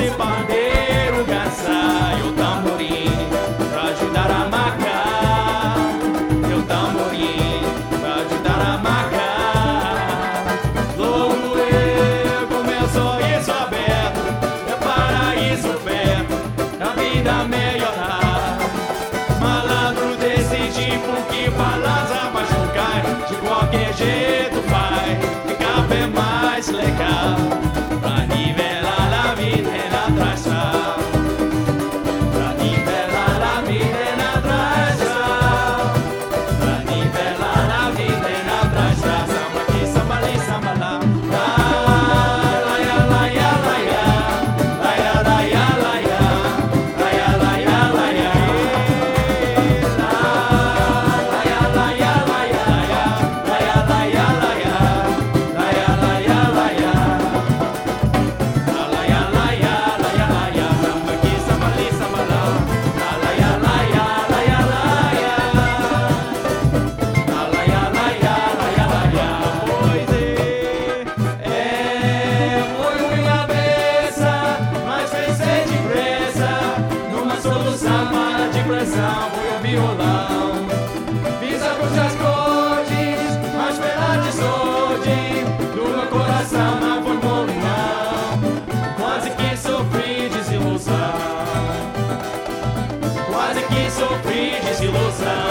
de pandeiro, garça e o tamborim pra ajudar a marcar. E o tamborim pra ajudar a marcar. Louco eu com meu sorriso aberto, meu paraíso perto, a vida melhorar. Malandro desse tipo que balança machucar, de qualquer jeito vai ficar bem mais legal. Pra nivelar a vida e na tração, pra nivelar a vida e na tração, pra nivelar a vida e na tração. Samba aqui, samba ali, samba lá. Laia, laia, laia, laia, laia, laia, laia, laia, laia, laia, laia, laia, laia, laia, laia, laia, laia, laia. Foi o violão, fiz a cruz das cores, mas pela desordem do meu coração não foi molinão. Quase que sofri desilusão, quase que sofri desilusão.